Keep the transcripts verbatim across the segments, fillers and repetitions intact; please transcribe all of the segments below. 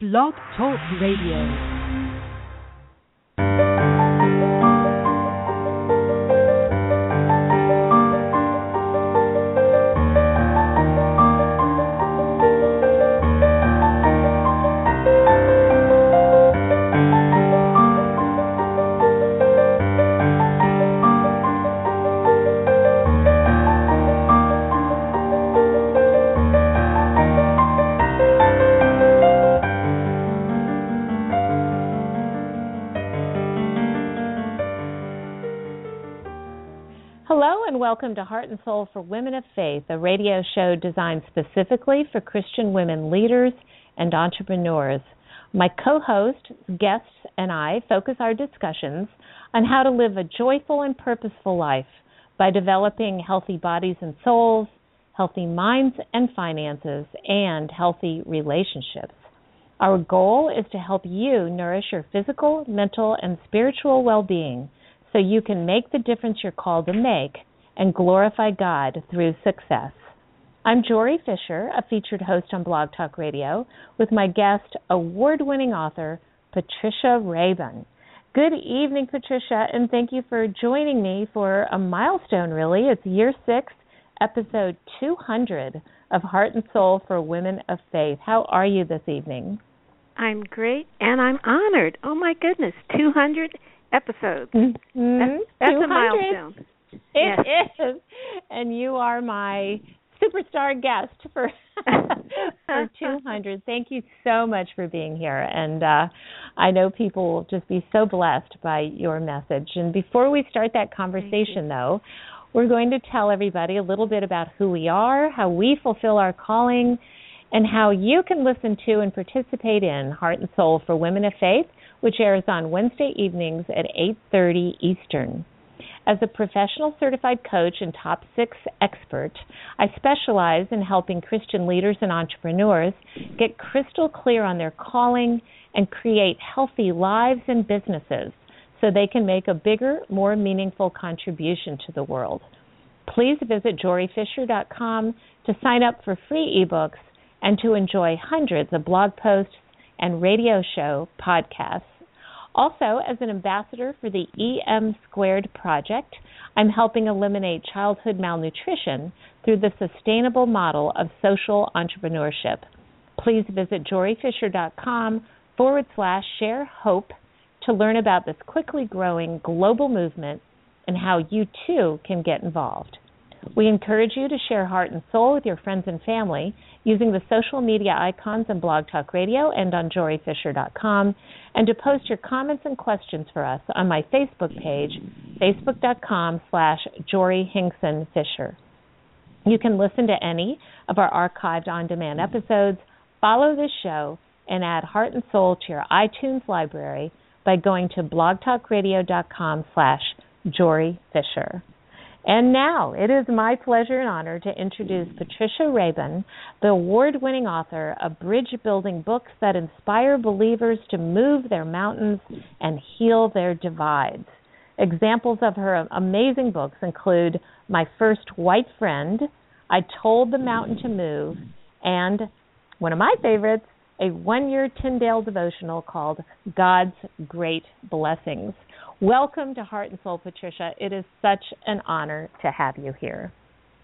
Blog Talk Radio. Welcome to Heart and Soul for Women of Faith, a radio show designed specifically for Christian women leaders and entrepreneurs. My co-host, guests, and I focus our discussions on how to live a joyful and purposeful life by developing healthy bodies and souls, healthy minds and finances, and healthy relationships. Our goal is to help you nourish your physical, mental, and spiritual well-being so you can make the difference you're called to make and glorify God through success. I'm Jory Fisher, a featured host on Blog Talk Radio, with my guest, award-winning author, Patricia Rabun. Good evening, Patricia, and thank you for joining me for a milestone, really. It's year six, episode two hundred of Heart and Soul for Women of Faith. How are you this evening? I'm great, and I'm honored. Oh, my goodness, two hundred episodes. Mm-hmm. That's, that's a milestone. It yes. is, and you are my superstar guest for for two hundred. Thank you so much for being here, and uh, I know people will just be so blessed by your message. And before we start that conversation, though, we're going to tell everybody a little bit about who we are, how we fulfill our calling, and how you can listen to and participate in Heart and Soul for Women of Faith, which airs on Wednesday evenings at eight thirty Eastern. As a professional certified coach and top six expert, I specialize in helping Christian leaders and entrepreneurs get crystal clear on their calling and create healthy lives and businesses so they can make a bigger, more meaningful contribution to the world. Please visit jory fisher dot com to sign up for free ebooks and to enjoy hundreds of blog posts and radio show podcasts. Also, as an ambassador for the E M Squared Project, I'm helping eliminate childhood malnutrition through the sustainable model of social entrepreneurship. Please visit jory fisher dot com forward slash share hope to learn about this quickly growing global movement and how you too can get involved. We encourage you to share Heart and Soul with your friends and family using the social media icons on Blog Talk Radio and on jory fisher dot com, and to post your comments and questions for us on my Facebook page, facebook dot com slash Jory Hinkson Fisher. You can listen to any of our archived on-demand episodes, follow this show, and add Heart and Soul to your iTunes library by going to blog talk radio dot com slash Jory Fisher. And now, it is my pleasure and honor to introduce Patricia Rabun, the award-winning author of bridge-building books that inspire believers to move their mountains and heal their divides. Examples of her amazing books include My First White Friend, I Told the Mountain to Move, and one of my favorites, a one-year Tyndale devotional called God's Great Blessings. Welcome to Heart and Soul, Patricia. It is such an honor to have you here.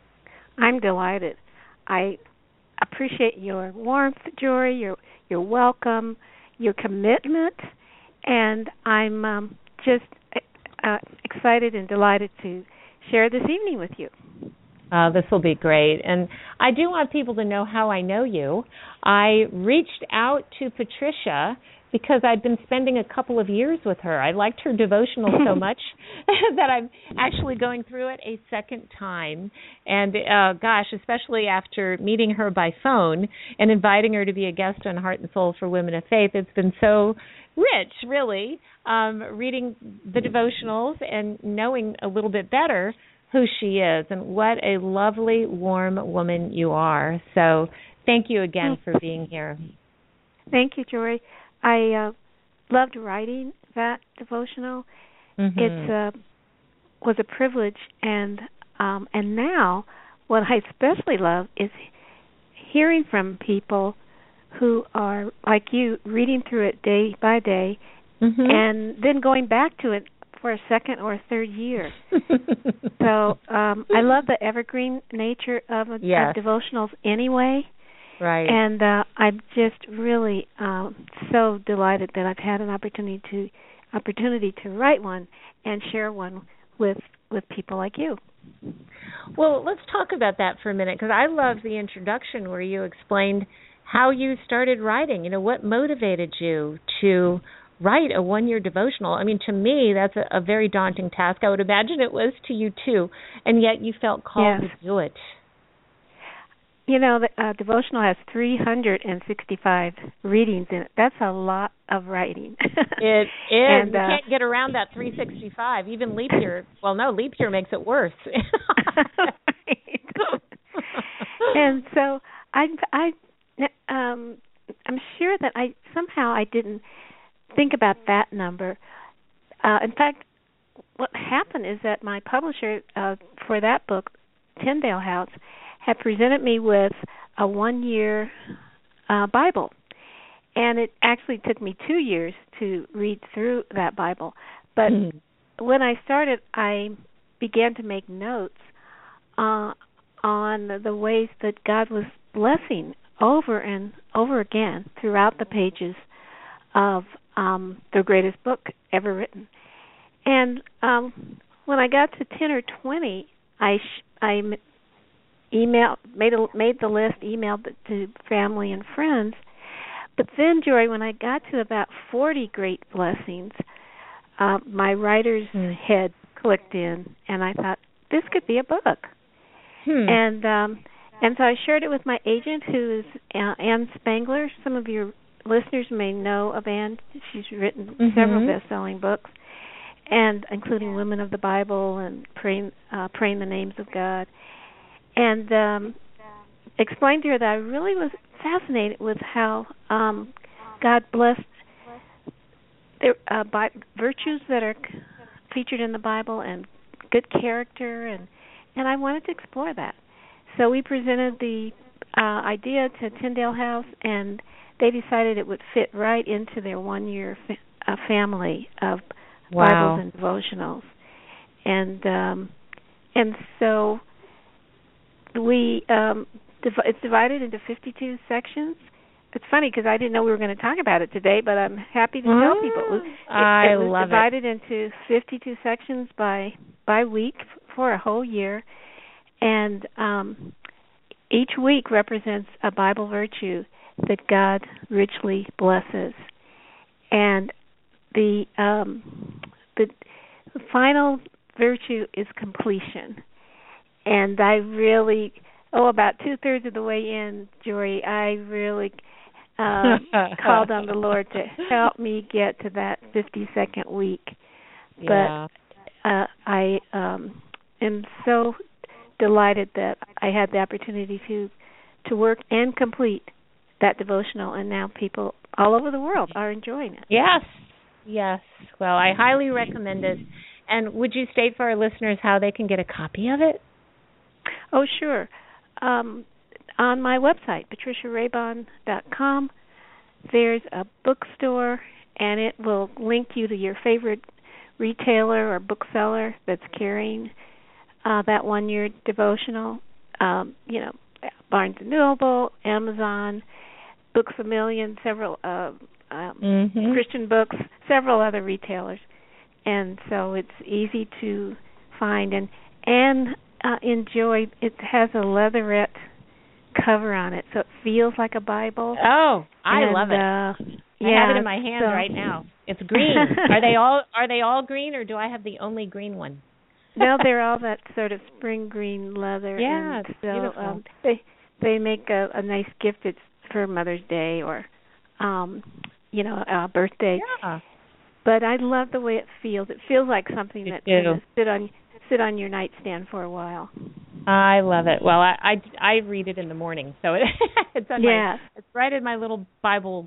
I'm delighted. I appreciate your warmth, Jory, your your welcome, your commitment, and I'm um, just uh, excited and delighted to share this evening with you. Uh, this will be great. And I do want people to know how I know you. I reached out to Patricia because I'd been spending a couple of years with her. I liked her devotional so much that I'm actually going through it a second time. And, uh, gosh, especially after meeting her by phone and inviting her to be a guest on Heart and Soul for Women of Faith, it's been so rich, really, um, reading the devotionals and knowing a little bit better who she is and what a lovely, warm woman you are. So thank you again for being here. Thank you, Jory. I uh, loved writing that devotional. Mm-hmm. It uh, was a privilege, and um, and now what I especially love is hearing from people who are, like you, reading through it day by day mm-hmm. and then going back to it for a second or a third year. So um, I love the evergreen nature of, yes. of devotionals anyway. Right. And uh, I'm just really um, so delighted that I've had an opportunity to opportunity to write one and share one with with people like you. Well, let's talk about that for a minute, because I love the introduction where you explained how you started writing. You know, what motivated you to write a one-year devotional? I mean, to me, that's a, a very daunting task. I would imagine it was to you, too, and yet you felt called yes. to do it. You know, the uh, devotional has three hundred sixty-five readings in it. That's a lot of writing. It is. And, you uh, can't get around that three hundred sixty-five. Even leap year. Well, no, leap year makes it worse. And so I, I, um, I'm sure that I somehow I didn't think about that number. Uh, in fact, what happened is that my publisher uh, for that book, Tyndale House, had presented me with a one-year uh, Bible. And it actually took me two years to read through that Bible. But mm. when I started, I began to make notes uh, on the ways that God was blessing over and over again throughout the pages of um, the greatest book ever written. And um, when I got to ten or twenty, I sh- I emailed made a, made the list, emailed it to family and friends. But then, Joy, when I got to about forty great blessings, uh, my writer's hmm. head clicked in, and I thought, this could be a book. Hmm. And um, and so I shared it with my agent, who is uh, Ann Spangler. Some of your listeners may know of Ann. She's written mm-hmm. several best-selling books, and including Women of the Bible and Praying, uh, Praying the Names of God. And um, explained to her that I really was fascinated with how um, God blessed the uh, by virtues that are featured in the Bible and good character, and and I wanted to explore that. So we presented the uh, idea to Tyndale House, and they decided it would fit right into their one-year fa- uh, family of wow. Bibles and devotionals, and um, and so we um, div- it's divided into fifty-two sections. It's funny because I didn't know we were going to talk about it today, but I'm happy to tell people it was, it, I it was love divided it. into fifty-two sections by by week for a whole year, and um, each week represents a Bible virtue that God richly blesses, and the um, the final virtue is completion. And I really, oh, about two-thirds of the way in, Jory, I really uh, called on the Lord to help me get to that fifty-second week. Yeah. But uh, I um, am so delighted that I had the opportunity to to work and complete that devotional, and now people all over the world are enjoying it. Yes, yes. Well, I highly recommend it. And would you state for our listeners how they can get a copy of it? Oh, sure. Um, on my website, patricia raybon dot com, there's a bookstore, and it will link you to your favorite retailer or bookseller that's carrying uh, that one-year devotional. Um, you know, Barnes and Noble, Amazon, Books A Million, several uh, um, mm-hmm. Christian Books, several other retailers. And so it's easy to find and and uh, enjoy. It has a leatherette cover on it, so it feels like a Bible. Oh, I and, love it. Uh, I yeah, have it in my hand so. right now. It's green. Are they all Are they all green, or do I have the only green one? No, they're all that sort of spring green leather. Yeah, and it's so, beautiful. Um, they they make a, a nice gift. It's for Mother's Day or, um, you know, a birthday. Yeah. But I love the way it feels. It feels like something you that do. can sit on sit on your nightstand for a while. I love it. Well, I I, I read it in the morning, so it, it's on yeah. my, it's right in my little Bible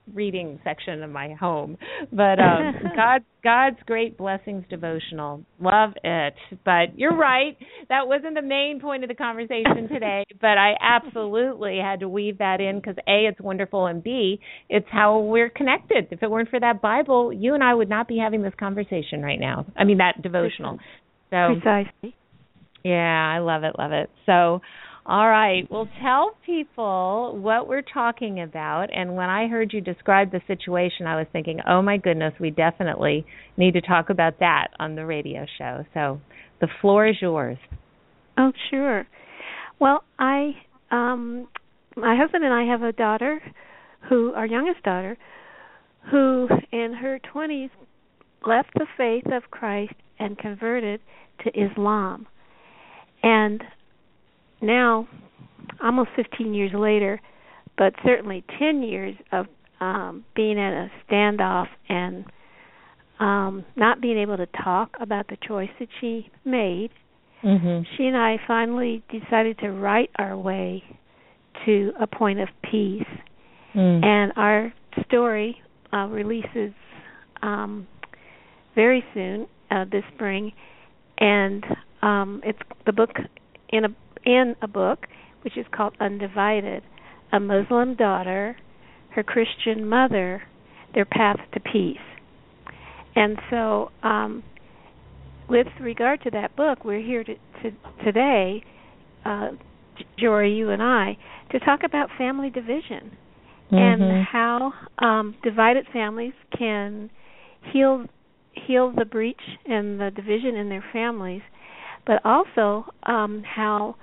reading section of my home. But um, God, God's Great Blessings devotional. Love it. But you're right. That wasn't the main point of the conversation today. But I absolutely had to weave that in because, A, it's wonderful, and B, it's how we're connected. If it weren't for that Bible, you and I would not be having this conversation right now. I mean, that devotional. So, precisely. Yeah, I love it, love it. So, all right. Well, tell people what we're talking about. And when I heard you describe the situation, I was thinking, oh, my goodness, we definitely need to talk about that on the radio show. So the floor is yours. Oh, sure. Well, I, um, my husband and I have a daughter, who, our youngest daughter, who in her twenties left the faith of Christ and converted to Islam. And now, almost fifteen years later, but certainly ten years of um, being at a standoff and um, not being able to talk about the choice that she made, mm-hmm. she and I finally decided to right our way to a point of peace. Mm. And our story uh, releases um, very soon, uh, this spring, and um, it's the book in a in a book, which is called Undivided, A Muslim Daughter, Her Christian Mother, Their Path to Peace. And so um, with regard to that book, we're here to, to, today, uh, Jory, you and I, to talk about family division mm-hmm. and how um, divided families can heal heal the breach and the division in their families, but also um, how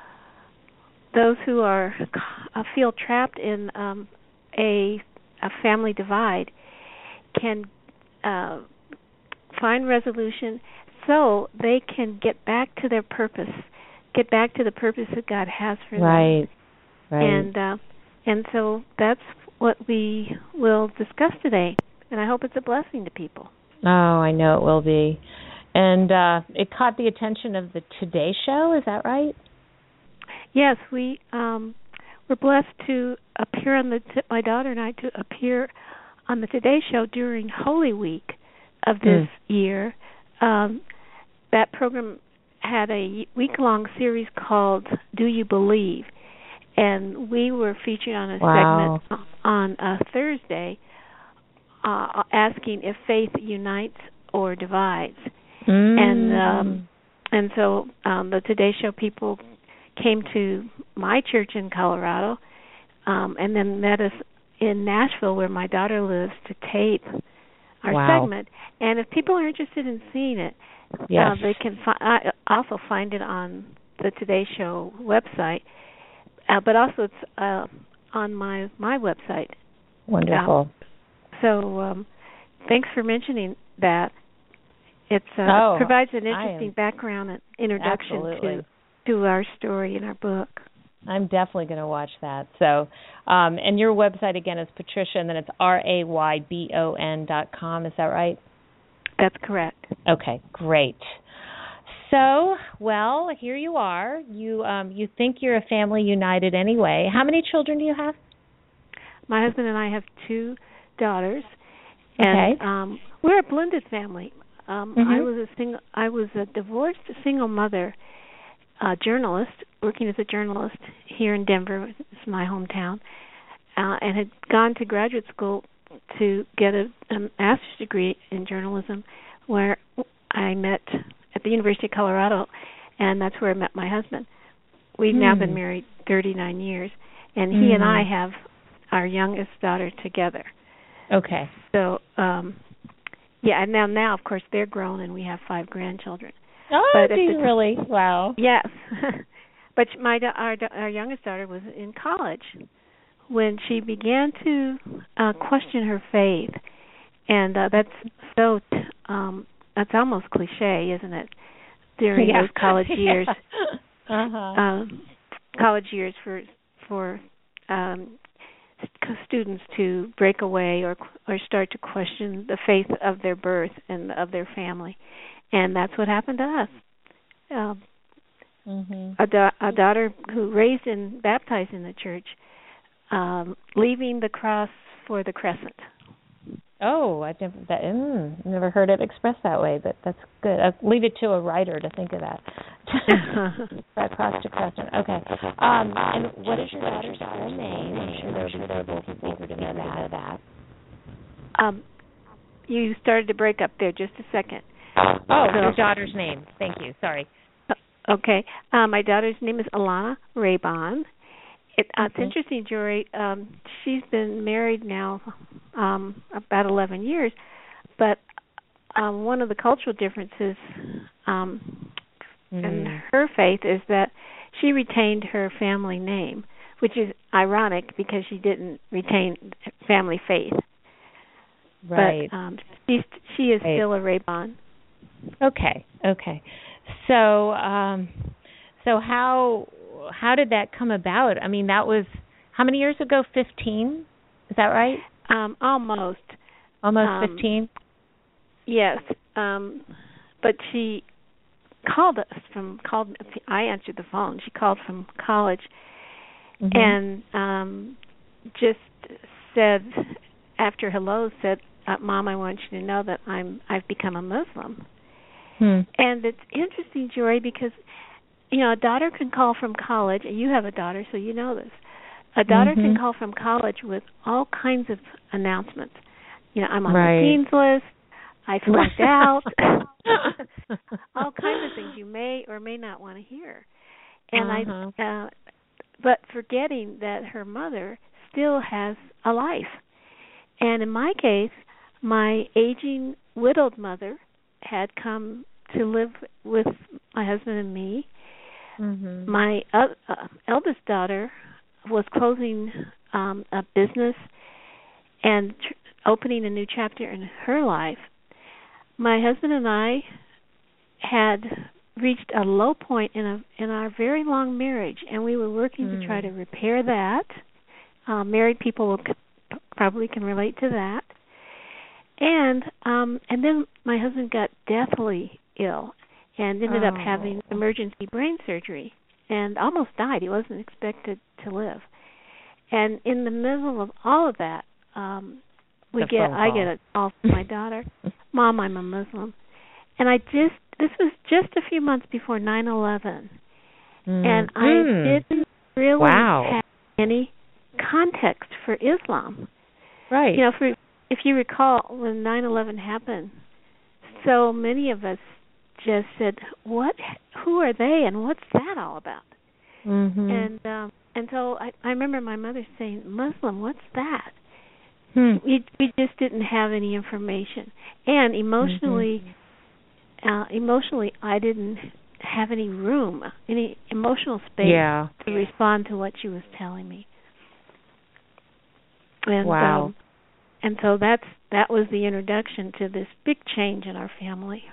those who are uh, feel trapped in um, a, a family divide can uh, find resolution so they can get back to their purpose, get back to the purpose that God has for right. them. Right. And uh, and so that's what we will discuss today, and I hope it's a blessing to people. Oh, I know it will be. And uh, it caught the attention of the Today Show, is that right? Yes, we um, were blessed to appear on the, my daughter and I, to appear on the Today Show during Holy Week of this mm. year. Um, that program had a week-long series called Do You Believe? And we were featured on a wow. segment on a Thursday uh, asking if faith unites or divides. Mm. And um, and so um, the Today Show people came to my church in Colorado um, and then met us in Nashville, where my daughter lives, to tape our wow. segment. And if people are interested in seeing it, yes. uh, they can fi- uh, also find it on the Today Show website, uh, but also it's uh, on my, my website. Wonderful. Uh, so um, thanks for mentioning that. It uh, oh, provides an interesting background and introduction absolutely. to to our story in our book. I'm definitely going to watch that. So, um, and your website again is Patricia, and then it's R A Y B O N dot com. Is that right? That's correct. Okay, great. So, well, here you are. You um, you think you're a family united anyway. How many children do you have? My husband and I have two daughters, and okay. um, we're a blended family. Um, mm-hmm. I was a single. I was a divorced single mother, uh, journalist, working as a journalist here in Denver, it's my hometown, uh, and had gone to graduate school to get a, a master's degree in journalism, where I met at the University of Colorado, and that's where I met my husband. We've mm. now been married thirty-nine years, and he mm. and I have our youngest daughter together. Okay. So, um, yeah, and now, now, of course, they're grown, and we have five grandchildren. Oh, but do you really? Wow. Yes. But my our, our youngest daughter was in college when she began to uh, question her faith, and uh, that's so t- um, that's almost cliche, isn't it? During yeah. those college years, yeah. uh-huh. um, college years for for um, students to break away or or start to question the faith of their birth and of their family, and that's what happened to us. Um, mm-hmm. a, da- a daughter who raised and baptized in the church um, leaving the cross for the crescent. Oh, I've never that mm, never heard it expressed that way, but that's good. I'll leave it to a writer to think of that. Cross to crescent. Okay. Um, and what is your daughter's full name? I'm sure there will be several people to know that. Um, you started to break up there just a second. Oh, your daughter's name. Thank you. Sorry. Okay. Um, my daughter's name is Alana Raybon. It, uh, mm-hmm. It's interesting, Jory. Um, she's been married now um, about eleven years, but um, one of the cultural differences um, mm. in her faith is that she retained her family name, which is ironic because she didn't retain family faith. Right. But um, she's, she is right. still a Raybon. Okay. Okay. So, um, so how how did that come about? I mean, that was how many years ago? Fifteen. Is that right? Um, almost. Almost um, fifteen. Yes. Um, but she called us from called. I answered the phone. She called from college, mm-hmm. and um, just said after hello said, uh, "Mom, I want you to know that I'm I've become a Muslim." Hmm. And it's interesting, Jory, because, you know, a daughter can call from college, and you have a daughter, so you know this. A daughter mm-hmm. can call from college with all kinds of announcements. You know, I'm on right. the dean's list, I flunked out, all kinds of things you may or may not want to hear. And uh-huh. I, uh, but forgetting that her mother still has a life. And in my case, my aging, widowed mother had come to live with my husband and me. Mm-hmm. My uh, uh, eldest daughter was closing um, a business and tr- opening a new chapter in her life. My husband and I had reached a low point in a in our very long marriage, and we were working mm. to try to repair that. Uh, married people will, probably can relate to that. And um, and then my husband got deathly ill and ended oh. up having emergency brain surgery and almost died. He wasn't expected to live. And in the middle of all of that, um, we the get I get a call from my daughter, "Mom, I'm a Muslim." And I just this was just a few months before nine eleven, mm. and I mm. didn't really wow. have any context for Islam. Right. You know, for if you recall, when nine eleven happened, so many of us just said, "What? Who are they, and what's that all about?" Mm-hmm. And um, and so I, I remember my mother saying, "Muslim, what's that?" Hmm. We we just didn't have any information, and emotionally, mm-hmm. uh, emotionally, I didn't have any room, any emotional space yeah. to respond to what she was telling me. And, wow. Um, And so that's that was the introduction to this big change in our family.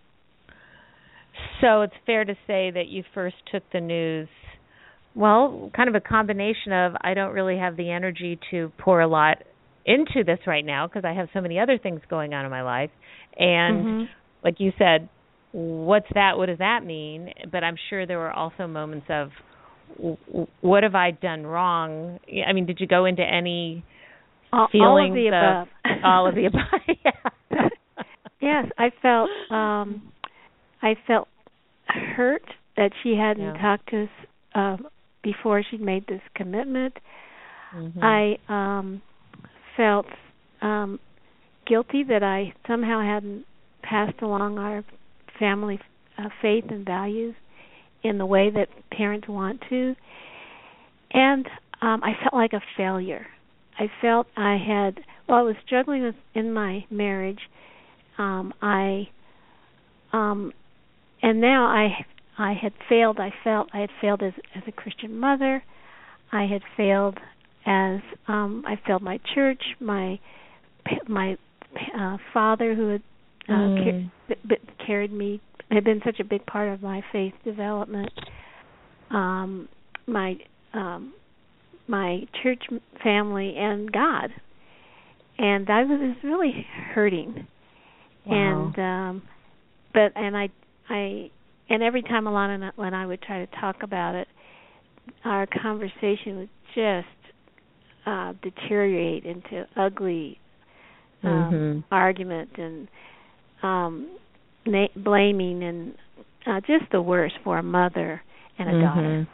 So it's fair to say that you first took the news, well, kind of a combination of I don't really have the energy to pour a lot into this right now because I have so many other things going on in my life. And mm-hmm. like you said, what's that? What does that mean? But I'm sure there were also moments of what have I done wrong? I mean, did you go into any all, feelings all of the of, above? all of the above. Yeah. Yes, I felt um, I felt hurt that she hadn't yeah. talked to us uh, before she'd made this commitment. Mm-hmm. I um, felt um, guilty that I somehow hadn't passed along our family uh, faith and values in the way that parents want to. And um, I felt like a failure. I felt I had, well, I was struggling with, in my marriage. Um, I, um, and now I, I had failed. I felt I had failed as as a Christian mother. I had failed as um, I failed my church, my my uh, father who had uh, mm. car- carried me, had been such a big part of my faith development. Um, my um, my church family and God, and I was really hurting. Wow. And um, but and I I and every time Alana and I, when I would try to talk about it, our conversation would just uh, deteriorate into ugly um, Mm-hmm. argument and um, na- blaming and uh, just the worst for a mother and a Mm-hmm. daughter.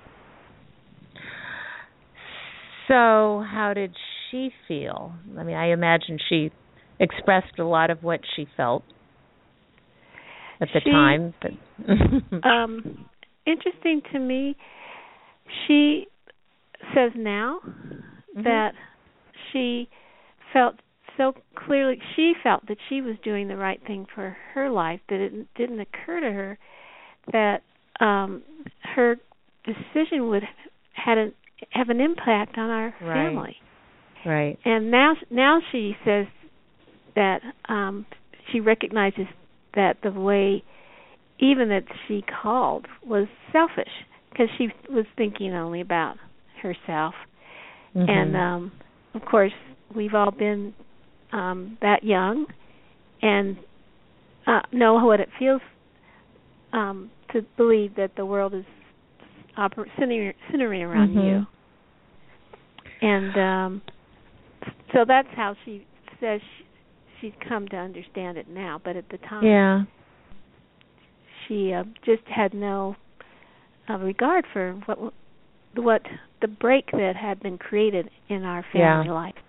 So, how did she feel? I mean, I imagine she expressed a lot of what she felt at the She, time. But um, interesting to me, she says now mm-hmm. that she felt so clearly, she felt that she was doing the right thing for her life, that it didn't occur to her that um, her decision would had a, have an impact on our Right. family. Right. And now, now she says that um, she recognizes that the way, even that she called, was selfish because she was thinking only about herself. Mm-hmm. And um, of course, we've all been um, that young and uh, know what it feels um, to believe that the world is oper- centering, centering around mm-hmm. you. And um, so that's how she says she, she's come to understand it now. But at the time, yeah. she uh, just had no uh, regard for what what the break that had been created in our family Yeah. life.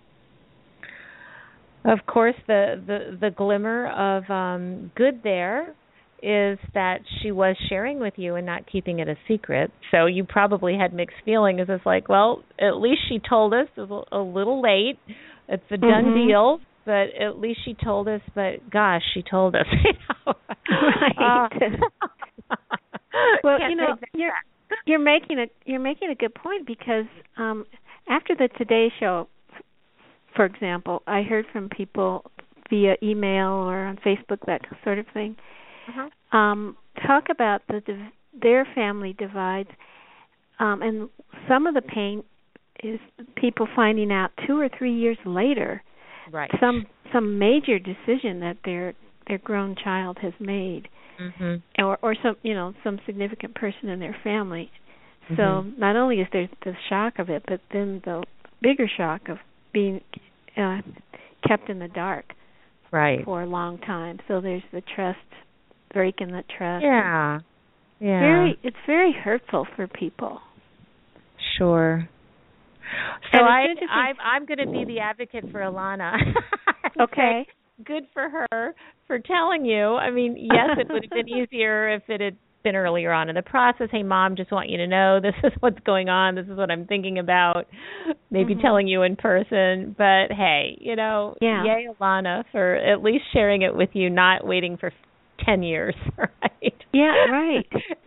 Of course, the, the, the glimmer of um, good there is that she was sharing with you and not keeping it a secret. So you probably had mixed feelings. It's like, well, at least she told us a little late. It's a done Mm-hmm. deal, but at least she told us. But gosh, she told us. You know? Right. Uh, well, Can't you know, take that you're back. you're making a you're making a good point because um, after the Today Show, for example, I heard from people via email or on Facebook, that sort of thing. Uh-huh. Um, talk about the div- their family divides, um, and some of the pain is people finding out two or three years later Right. some some major decision that their their grown child has made, mm-hmm. or or some you know some significant person in their family. So Mm-hmm. not only is there the shock of it, but then the bigger shock of being uh, kept in the dark Right. for a long time. So there's the trust, breaking the trust. Yeah. Yeah. Very, it's very hurtful for people. Sure. So And I, it's I, I'm going to be the advocate for Alana. Okay. Good for her for telling you. I mean, yes, it would have been easier if it had been earlier on in the process. Hey, Mom, just want you to know this is what's going on. This is what I'm thinking about. Maybe Mm-hmm. telling you in person. But, hey, you know, Yeah. yay, Alana, for at least sharing it with you, not waiting for ten years, right? Yeah, right.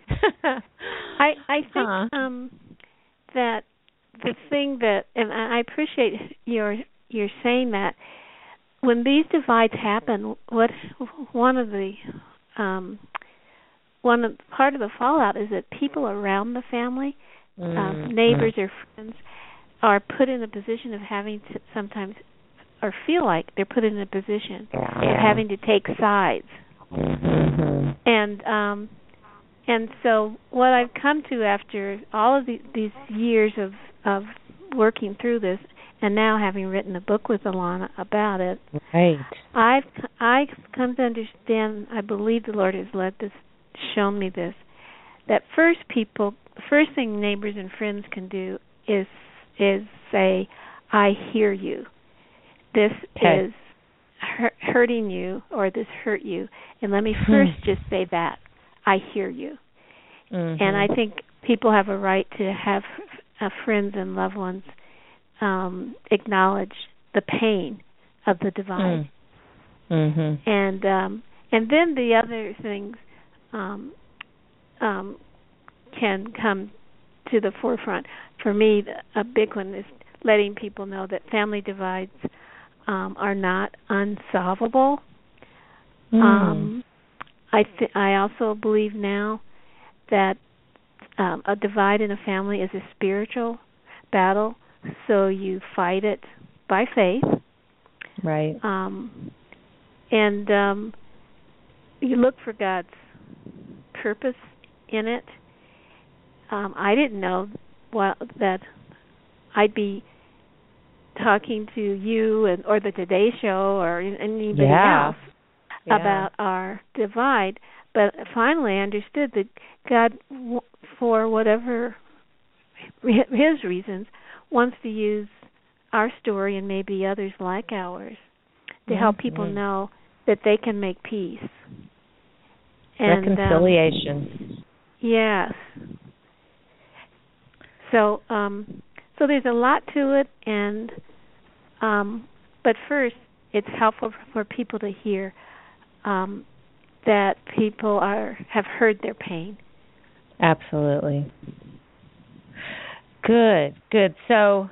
I I think huh. um, that the thing that, and I appreciate your your saying that when these divides happen, what one of the um, one of, part of the fallout is that people around the family, mm-hmm. uh, neighbors or friends, are put in a position of having to sometimes, or feel like they're put in a position yeah. of having to take sides. Mm-hmm. And um, and so what I've come to after all of the, these years of of working through this, and now having written a book with Alana about it, right. I've I've come to understand. I believe the Lord has led this, shown me this, that first people, first thing neighbors and friends can do is is say, "I hear you. This okay. is hurt, hurting you, or this hurt you." And let me first just say that, "I hear you." Mm-hmm. And I think people have a right to have uh, friends and loved ones um, acknowledge the pain of the divide. Mm-hmm. And um, and then the other things um, um, can come to the forefront. For me, a big one is letting people know that family divides um, are not unsolvable. Mm. Um, I th- I also believe now that um, a divide in a family is a spiritual battle, so you fight it by faith. Right. Um, and um, you look for God's purpose in it. Um, I didn't know well, that I'd be talking to you and or the Today Show or anybody yeah. else yeah. about our divide. But finally, I understood that God, for whatever His reasons, wants to use our story and maybe others like ours to help mm-hmm. people know that they can make peace. And, reconciliation. Um, yes. So, um, so there's a lot to it, and um, but first, it's helpful for people to hear um, that people are have heard their pain. Absolutely. Good, good. So,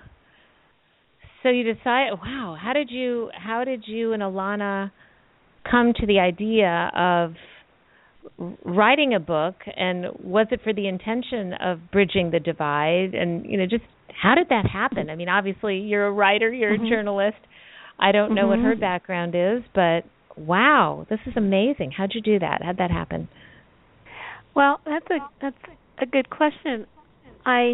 so you decided. Wow, how did you? How did you and Alana come to the idea of writing a book? And was it for the intention of bridging the divide? And you know, just how did that happen? I mean, obviously, you're a writer, you're mm-hmm. a journalist. I don't know mm-hmm. what her background is, but wow, this is amazing. How'd you do that? How'd that happen? Well, that's a that's a good question. I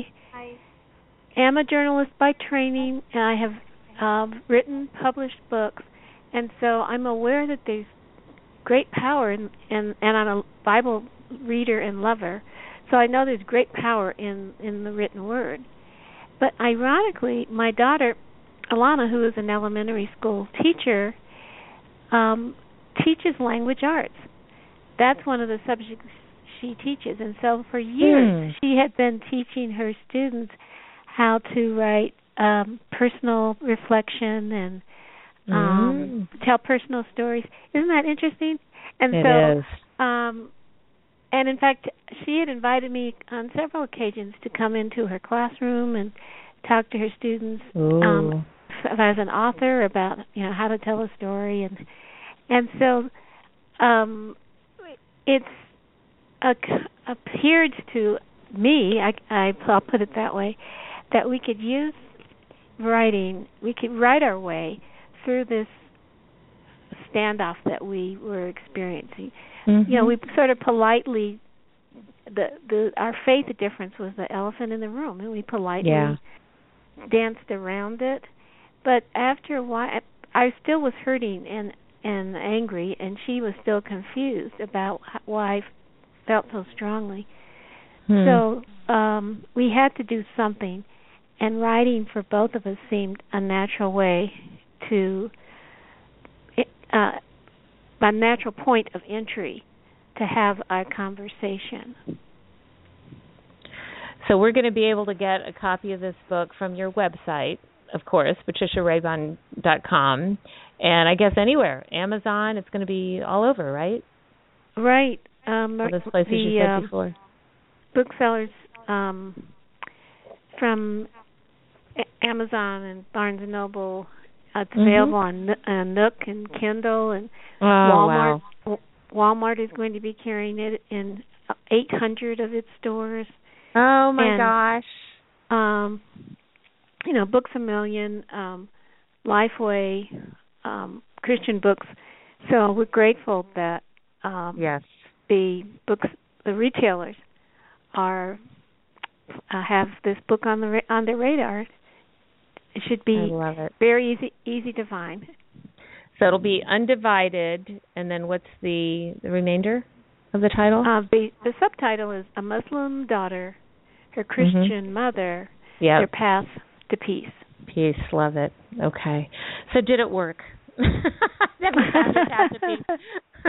am a journalist by training, and I have uh, written, published books, and so I'm aware that there's great power, in, in, and I'm a Bible reader and lover, so I know there's great power in, in the written word. But ironically, my daughter, Alana, who is an elementary school teacher, um, teaches language arts. That's one of the subjects she teaches. And so for years, mm. she had been teaching her students how to write um, personal reflection and um, mm. tell personal stories. Isn't that interesting? And it so, is. Um, and in fact, she had invited me on several occasions to come into her classroom and talk to her students um, as an author about, you know, how to tell a story, and and so um, it's a, appeared to me, I, I I'll put it that way, that we could use writing, we could write our way through this standoff that we were experiencing. Mm-hmm. You know, we sort of politely, the the our faith difference was the elephant in the room, and we politely yeah. danced around it. But after a while, I still was hurting and and angry, and she was still confused about why I felt so strongly. Hmm. So um, we had to do something, and writing for both of us seemed a natural way to, uh, a natural point of entry to have our conversation. So we're going to be able to get a copy of this book from your website, of course, patricia raybon dot com, and I guess anywhere, Amazon. It's going to be all over, right? Right. Um, all those places the, you said uh, before. Booksellers um, from a- Amazon and Barnes and Noble. Uh, it's mm-hmm. available on uh, Nook and Kindle, and oh, Walmart. Wow. Walmart is going to be carrying it in eight hundred of its stores. Oh my and, gosh! Um, you know, Books A Million, um, Lifeway, um, Christian Books. So we're grateful that um, yes. the books, the retailers, are uh, have this book on the ra- on their radar. It should be I love it. very easy easy to find. So it'll be Undivided, and then what's the, the remainder of the title? Uh, the, the subtitle is A Muslim Daughter, Her Christian mm-hmm. Mother, yep. Their Path to Peace. Peace, love it. Okay. So did it work? Never found your path to peace.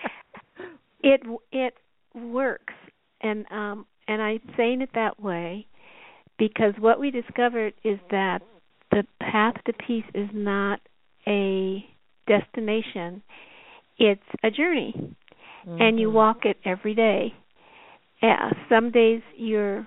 It it works, and um, and I'm saying it that way because what we discovered is that the path to peace is not a destination; it's a journey, mm-hmm. and you walk it every day. Uh, some days you're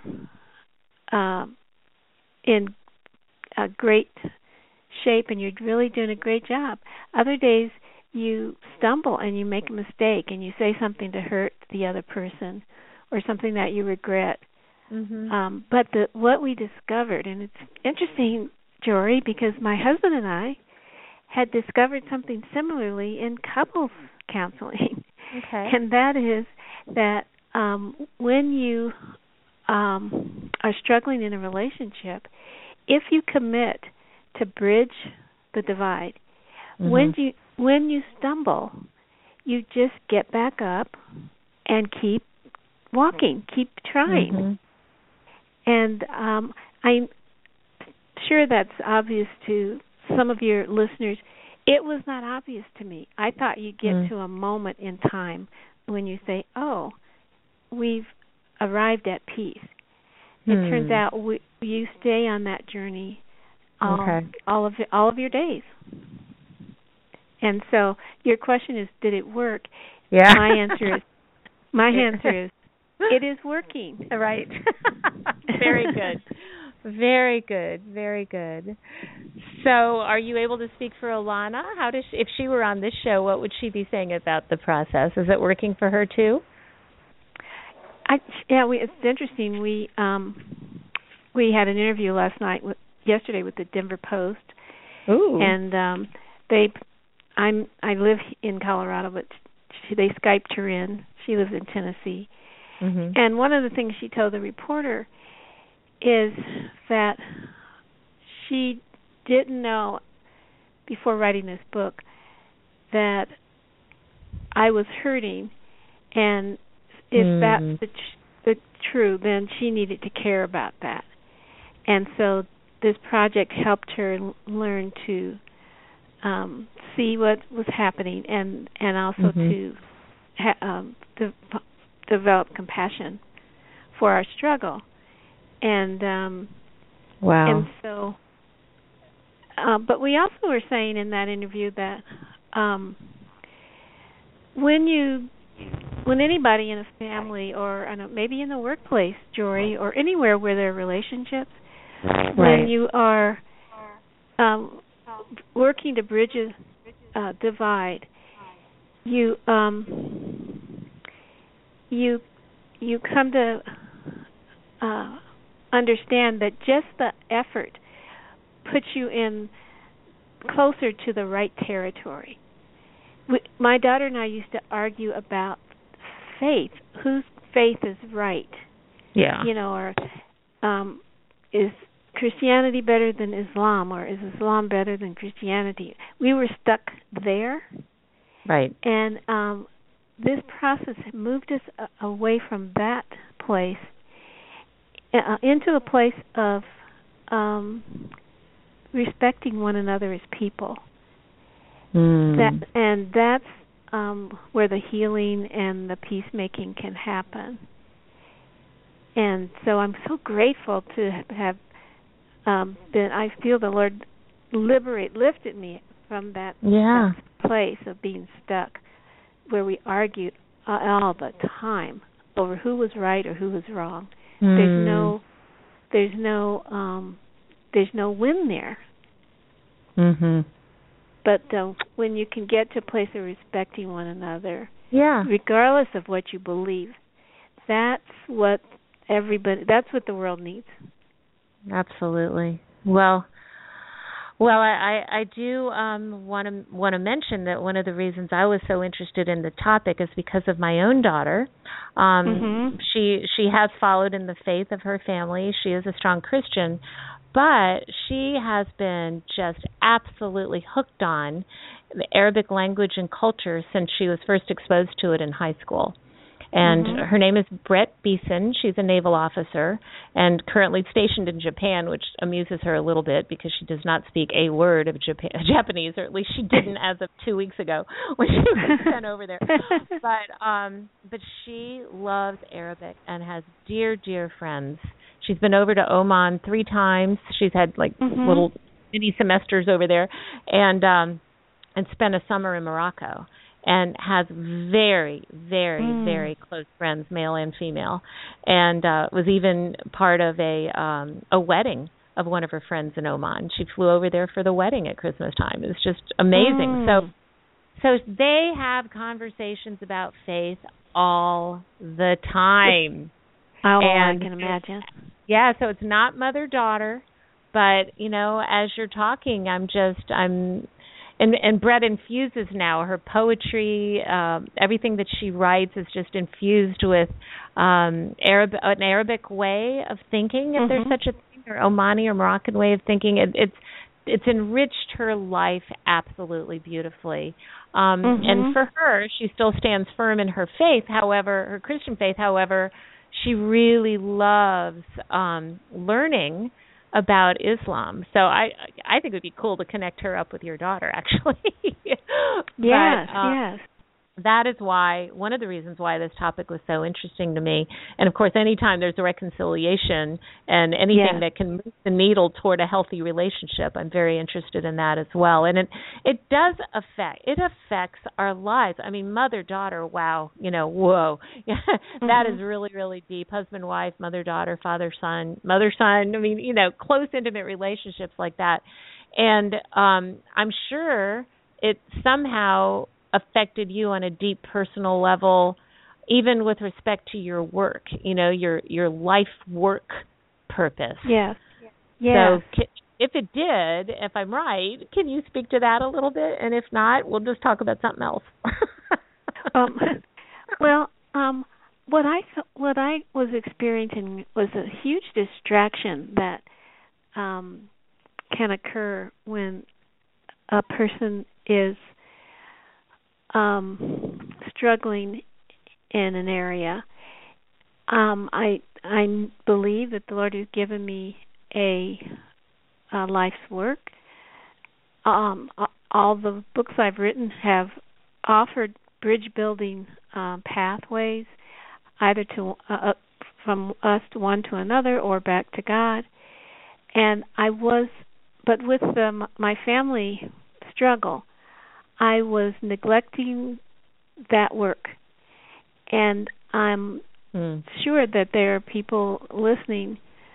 um, in a great shape and you're really doing a great job. Other days you stumble and you make a mistake and you say something to hurt the other person or something that you regret. Mm-hmm. Um, but the, what we discovered, and it's interesting, Jory, because my husband and I had discovered something similarly in couples counseling. Okay. And that is that um, when you um, are struggling in a relationship, if you commit to bridge the divide. Mm-hmm. When you when you stumble, you just get back up and keep walking, keep trying. Mm-hmm. And um, I'm sure that's obvious to some of your listeners. It was not obvious to me. I thought you'd get mm. to a moment in time when you say, oh, we've arrived at peace. It hmm. turns out we, you stay on that journey all, okay. all of all of your days. And so your question is, did it work? Yeah. My answer is, my answer is, it is working. Right. Very good. Very good. Very good. So, are you able to speak for Alana? How does she, if she were on this show, what would she be saying about the process? Is it working for her too? I, yeah, we, it's interesting. We um, we had an interview last night, with, yesterday, with the Denver Post. Ooh. And um, they, I'm I live in Colorado, but she, they Skyped her in. She lives in Tennessee. Mm-hmm. And one of the things she told the reporter is that she didn't know before writing this book that I was hurting, and if mm. that's the, tr- the true, then she needed to care about that. And so this project helped her l- learn to um, see what was happening, and and also mm-hmm. to ha- um, de- develop compassion for our struggle. And um, wow. And so, uh, but we also were saying in that interview that um, when you, when anybody in a family or I don't know, maybe in the workplace, Jory, or anywhere where there are relationships, right. when you are um, working to bridge a uh, divide, you um, you you come to uh, understand that just the effort puts you in closer to the right territory. We, my daughter and I used to argue about faith, whose faith is right. Yeah. You know, or um, is Christianity better than Islam, or is Islam better than Christianity? We were stuck there. Right. And um, this process moved us a- away from that place uh, into a place of um, respecting one another as people. Mm. That and that's um, where the healing and the peacemaking can happen. And so I'm so grateful to have um, been. I feel the Lord liberate, lifted me from that, yeah. that place of being stuck, where we argued uh, all the time over who was right or who was wrong. Mm. There's no, there's no, um, there's no win there. Mhm. But uh, when you can get to a place of respecting one another, yeah, regardless of what you believe, that's what everybody, that's what the world needs. Absolutely. Well, well, I, I, I do um, want to want to mention that one of the reasons I was so interested in the topic is because of my own daughter. Um, mm-hmm. She she has followed in the faith of her family. She is a strong Christian, but she has been just absolutely hooked on the Arabic language and culture since she was first exposed to it in high school. And mm-hmm. her name is Brett Beeson. She's a naval officer and currently stationed in Japan, which amuses her a little bit because she does not speak a word of Japan, Japanese, or at least she didn't as of two weeks ago when she was sent over there. But um, but she loves Arabic and has dear, dear friends. She's been over to Oman three times. She's had like mm-hmm. little mini semesters over there, and um, and spent a summer in Morocco. And has very, very, mm. very close friends, male and female, and uh, was even part of a um, a wedding of one of her friends in Oman. She flew over there for the wedding at Christmas time. It was just amazing. Mm. So, so they have conversations about faith all the time. Oh, and I can imagine. Yeah, so it's not mother-daughter, but you know, as you're talking, I'm just I'm. And, and Brett infuses now her poetry. Um, everything that she writes is just infused with um, Arab, an Arabic way of thinking, if mm-hmm. there's such a thing, or Omani or Moroccan way of thinking. It, it's it's enriched her life absolutely beautifully. Um, mm-hmm. And for her, she still stands firm in her faith. However, her Christian faith. However, she really loves um, learning about Islam. So I I think it would be cool to connect her up with your daughter, actually. Yes, but, uh, yes. That is why, one of the reasons why this topic was so interesting to me. And of course, anytime there's a reconciliation and anything yes. that can move the needle toward a healthy relationship, I'm very interested in that as well. And it it does affect, it affects our lives. I mean, mother-daughter, wow, you know, whoa. mm-hmm. That is really, really deep. Husband-wife, mother-daughter, father-son, mother-son. I mean, you know, close, intimate relationships like that. And um, I'm sure it somehow affected you on a deep personal level, even with respect to your work, you know, your your life work purpose. Yes. Yes. So if it did, if I'm right, can you speak to that a little bit? And if not, we'll just talk about something else. um, well, um, what I what I was experiencing was a huge distraction that um, can occur when a person is Um, struggling in an area. Um, I I believe that the Lord has given me a, a life's work. Um, all the books I've written have offered bridge building um, pathways, either to uh, from us to one to another or back to God. And I was, but with the, my family struggle, I was neglecting that work, and I'm mm. sure that there are people listening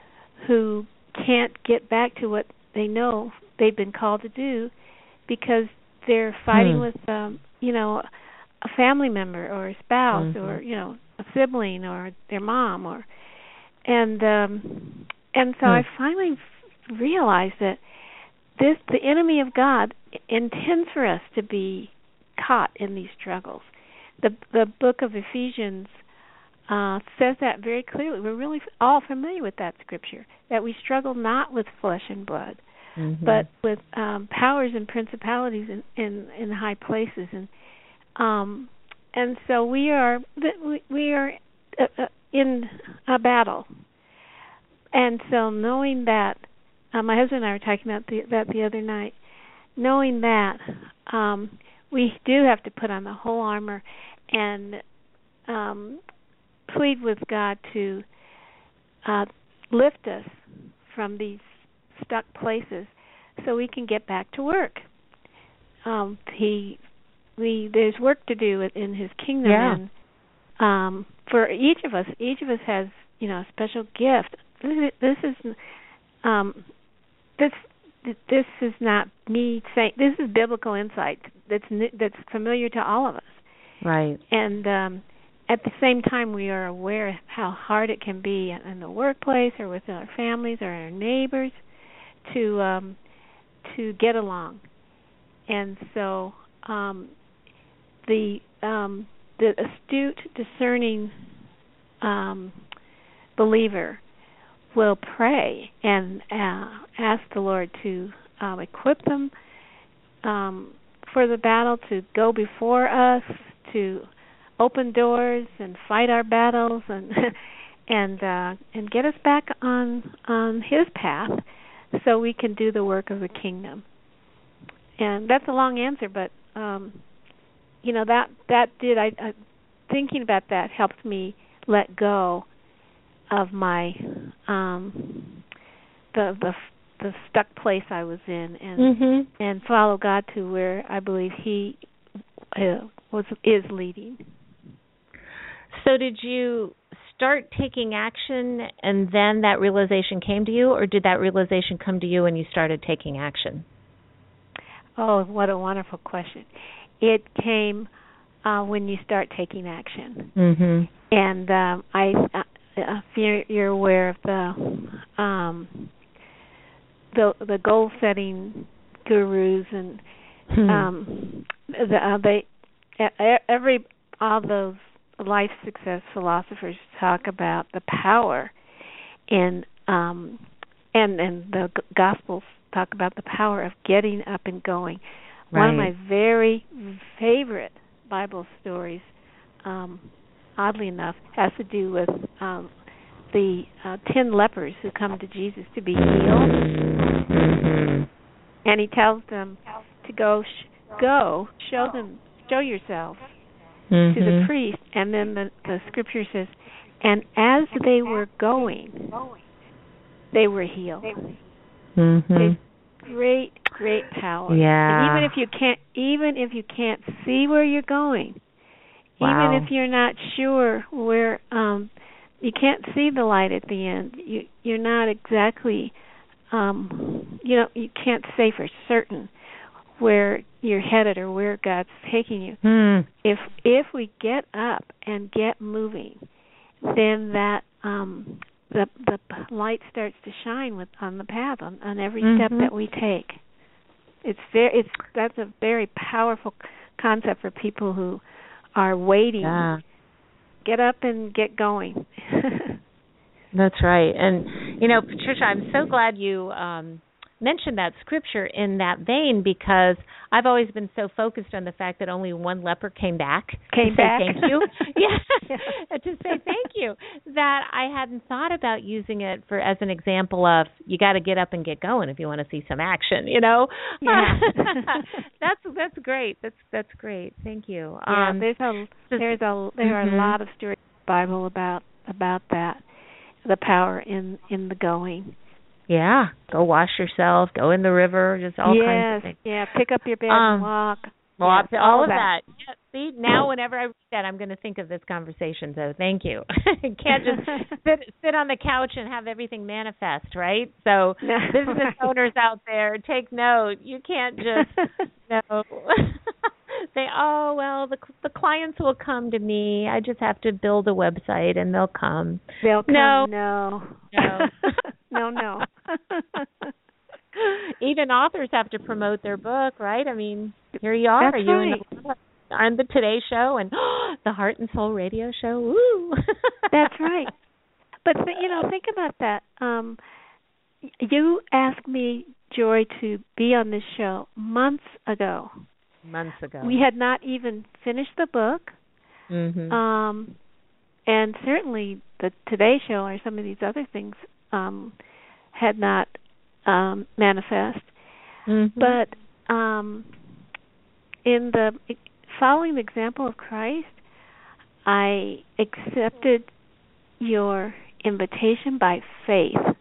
who can't get back to what they know they've been called to do because they're fighting mm. with, um, you know, a family member or a spouse mm-hmm. or you know a sibling or their mom or, and um, and so mm. I finally realized that this the enemy of God intends for us to be caught in these struggles. The the book of Ephesians uh, says that very clearly. We're really all familiar with that scripture, that we struggle not with flesh and blood, mm-hmm. but with um, powers and principalities in, in, in high places. And um, and so we are we are uh, in a battle. And so knowing that, uh, my husband and I were talking about the, that the other night, knowing that um, we do have to put on the whole armor and um, plead with God to uh, lift us from these stuck places so we can get back to work. Um, he, we, there's work to do in His kingdom, yeah. and um, for each of us, each of us has, you know, a special gift. This is, this is um, this. This is not me saying. This is biblical insight that's that's familiar to all of us. Right. And um, at the same time, we are aware of how hard it can be in the workplace or with our families or our neighbors to um, to get along. And so um, the um, the astute, discerning um, believer will pray and uh, ask the Lord to um, equip them um, for the battle, to go before us, to open doors and fight our battles, and and uh, and get us back on on His path, so we can do the work of the kingdom. And that's a long answer, but um, you know that that did I, I thinking about that helped me let go of my um, the the the stuck place I was in, and mm-hmm. and follow God to where I believe He uh, was is leading. So, did you start taking action, and then that realization came to you, or did that realization come to you when you started taking action? Oh, what a wonderful question! It came uh, when you start taking action, mm-hmm. and um, I. Uh, If you're, you're aware of the um, the the goal setting gurus and hmm. um, the, uh, they every all those life success philosophers talk about the power in um, and and the Gospels talk about the power of getting up and going. Right. One of my very favorite Bible stories, um, oddly enough, has to do with um, the uh, ten lepers who come to Jesus to be healed. Mm-hmm. And he tells them to go, sh- go, show them, show yourselves mm-hmm. to the priest. And then the, the scripture says, and as they were going, they were healed. Mm-hmm. It's great, great power. Yeah. And even if you can't, even if you can't see where you're going, wow. even if you're not sure where, um, you can't see the light at the end. You, you're not exactly. Um, you know, you can't say for certain where you're headed or where God's taking you. Mm. If if we get up and get moving, then that um, the the light starts to shine with on the path on, on every mm-hmm. step that we take. It's very it's that's a very powerful concept for people who are waiting. Yeah. Get up and get going. That's right. And, you know, Patricia, I'm so glad you um, mentioned that scripture in that vein, because I've always been so focused on the fact that only one leper came back. Came to back. Say thank you. yeah. To say thank you. That I hadn't thought about using it for as an example of you got to get up and get going if you want to see some action, you know? Yeah. that's that's great. That's that's great. Thank you. Yeah, Um, there's a there's a there mm-hmm. are a lot of stories in the Bible about about that. The power in, in the going. Yeah, go wash yourself, go in the river, just all yes, kinds of things. Yeah, pick up your bed um, and walk. Well, yeah, all, all of that. that. Yeah, see, now whenever I read that, I'm going to think of this conversation, so thank you. Can't just sit, sit on the couch and have everything manifest, right? So no, business right. owners out there, take note. You can't just, no. Say, oh, well, the the clients will come to me. I just have to build a website and they'll come. They'll come. No. No. No. no, no. Even authors have to promote their book, right? I mean, here you are. That's you right. in, on the Today Show and oh, the Heart and Soul Radio Show. Woo! That's right. But, you know, think about that. Um, you asked me, Joy, to be on this show months ago. Months ago. We had not even finished the book. Mm-hmm. Um, and certainly the Today Show or some of these other things um, had not um, manifest. Mm-hmm. But um, in the following the example of Christ, I accepted your invitation by faith.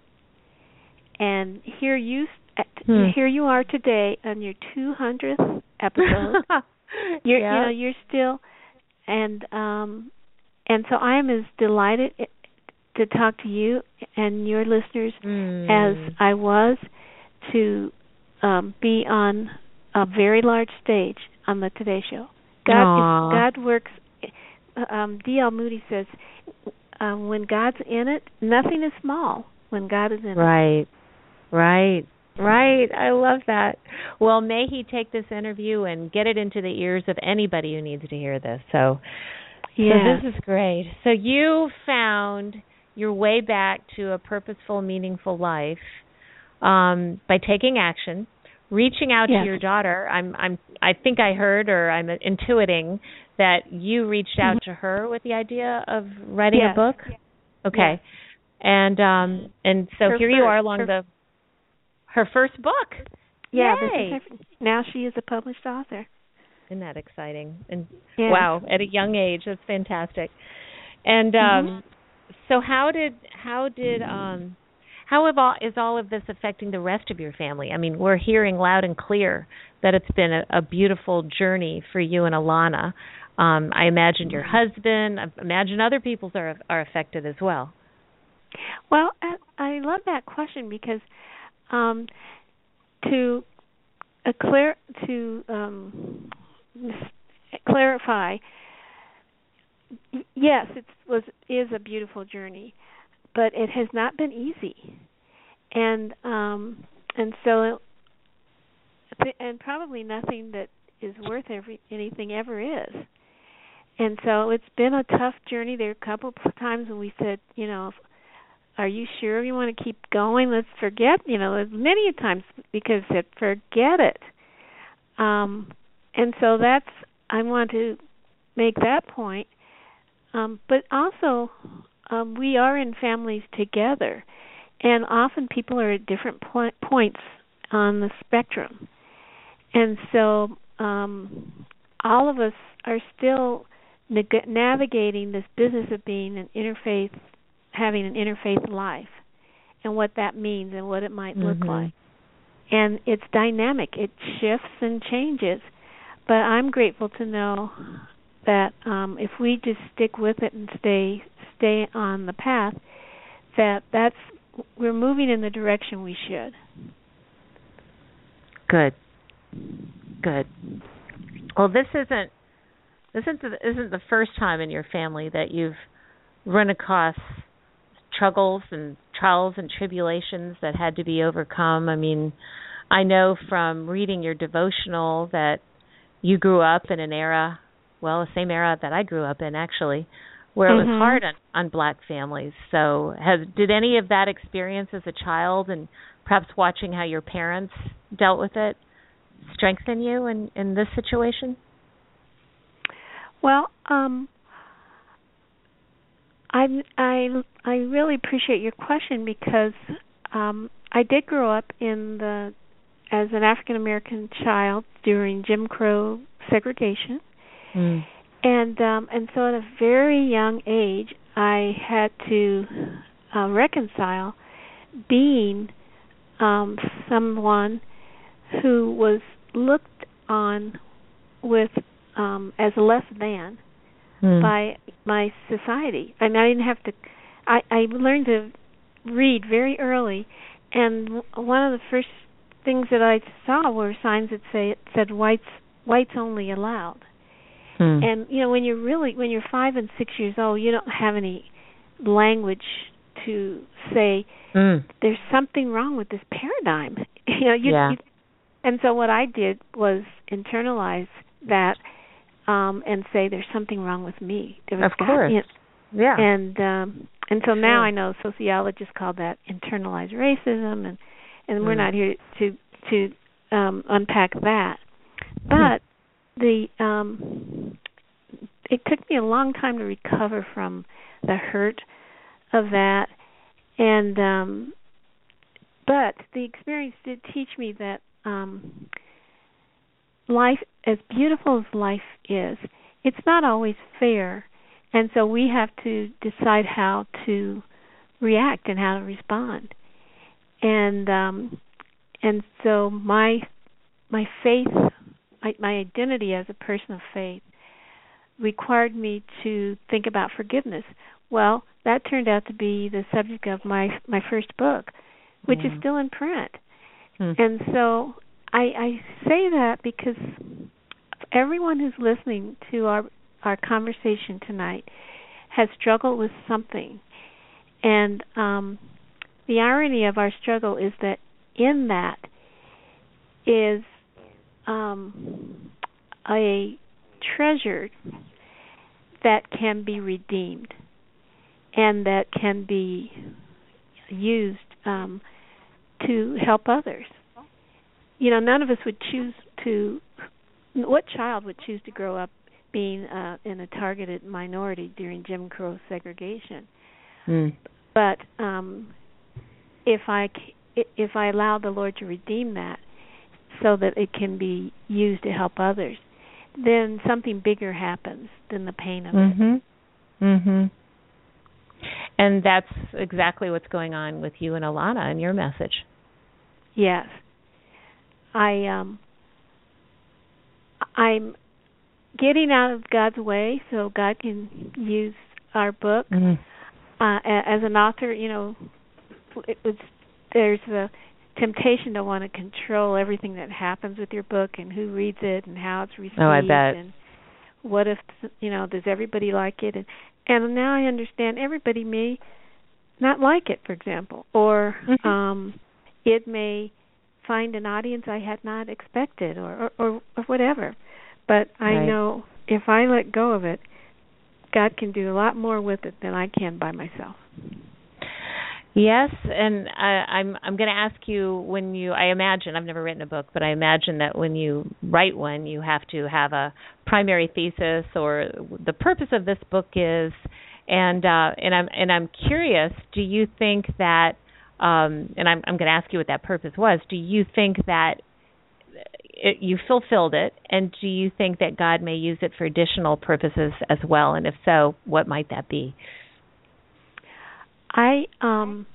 And here you hmm. here you are today on your two hundredth episode. you're, yeah. You know, you're still, and um, and so I am as delighted to talk to you and your listeners mm. as I was to um, be on a very large stage on the Today Show. God, is, God works. Um, D L Moody says, um, "When God's in it, nothing is small. When God is in right. it." Right, right. Right. I love that. Well, may he take this interview and get it into the ears of anybody who needs to hear this. So, yes. so this is great. So you found your way back to a purposeful, meaningful life um, by taking action, reaching out yes. to your daughter. I'm, I'm, I think I heard, or I'm intuiting that you reached out mm-hmm. to her with the idea of writing yes. a book. Yes. Okay, yes. and um, and so her here first, you are along her, the. Her first book. Yeah, Yay. this is her, now she is a published author. Isn't that exciting? And yes. wow, at a young age, that's fantastic. And um, mm-hmm. so, how did how did um, how have all, is all of this affecting the rest of your family? I mean, we're hearing loud and clear that it's been a, a beautiful journey for you and Alana. Um, I imagine your husband. I imagine other people are are affected as well. Well, I, I love that question because. Um, to uh, clar- to um, clarify, yes, it was is a beautiful journey, but it has not been easy, and um, and so, and probably nothing that is worth every anything ever is, and so it's been a tough journey. There are a couple of times when we said, you know. are you sure you want to keep going? Let's forget, you know, many times because it forget it. Um, and so that's, I want to make that point. Um, but also, um, we are in families together, and often people are at different po- points on the spectrum. And so um, all of us are still neg- navigating this business of being an interfaith, having an interfaith life, and what that means and what it might mm-hmm. look like. And it's dynamic. It shifts and changes. But I'm grateful to know that um, if we just stick with it and stay stay on the path, that that's we're moving in the direction we should. Good. Good. Well, this isn't this isn't the, isn't the first time in your family that you've run across struggles and trials and tribulations that had to be overcome. I mean, I know from reading your devotional that you grew up in an era, well, the same era that I grew up in, actually, where it mm-hmm. was hard on, on black families. So has, did any of that experience as a child and perhaps watching how your parents dealt with it strengthen you in, in this situation? Well, um, I, I, I really appreciate your question because um, I did grow up in the as an African American child during Jim Crow segregation, mm. and um, and so at a very young age, I had to uh, reconcile being um, someone who was looked on with um, as less than mm. by my society. I mean, I didn't have to. I, I learned to read very early, and one of the first things that I saw were signs that say it said whites whites only allowed. Hmm. And you know, when you're really when you're five and six years old, you don't have any language to say mm. there's something wrong with this paradigm. you know, you, yeah. you, and so what I did was internalize that um, and say there's something wrong with me. There was of course. You know, yeah. And um, and so sure. now I know sociologists call that internalized racism, and and mm. we're not here to to um, unpack that. But the um, it took me a long time to recover from the hurt of that, and um, but the experience did teach me that um, life, as beautiful as life is, it's not always fair, and so we have to decide how to react and how to respond. And um, and so my my faith, my, my identity as a person of faith, required me to think about forgiveness. Well, that turned out to be the subject of my my first book, which mm. is still in print. Mm. And so I, I say that because everyone who's listening to our our conversation tonight has struggled with something, and um, the irony of our struggle is that in that is um, a treasure that can be redeemed and that can be used um, to help others. You know, none of us would choose to, what child would choose to grow up being uh, in a targeted minority during Jim Crow segregation? Mm. But um, if I if I allow the Lord to redeem that so that it can be used to help others, then something bigger happens than the pain of mm-hmm. it. Mm-hmm. And that's exactly what's going on with you and Alana in your message. Yes. I um I'm getting out of God's way so God can use our book. Mm-hmm. Uh, as an author, you know, it was there's a temptation to want to control everything that happens with your book and who reads it and how it's received. Oh, I bet. And what if, you know, does everybody like it? And and now I understand everybody may not like it, for example, or mm-hmm. um, it may find an audience I had not expected, or or, or, or whatever. But I right. know if I let go of it, God can do a lot more with it than I can by myself. Yes, and I, I'm I'm going to ask you when you. I imagine I've never written a book, but I imagine that when you write one, you have to have a primary thesis or the purpose of this book is. And uh, and I'm and I'm curious. Do you think that? Um, and I'm I'm going to ask you what that purpose was. Do you think that it, you fulfilled it, and do you think that God may use it for additional purposes as well? And if so, what might that be? I um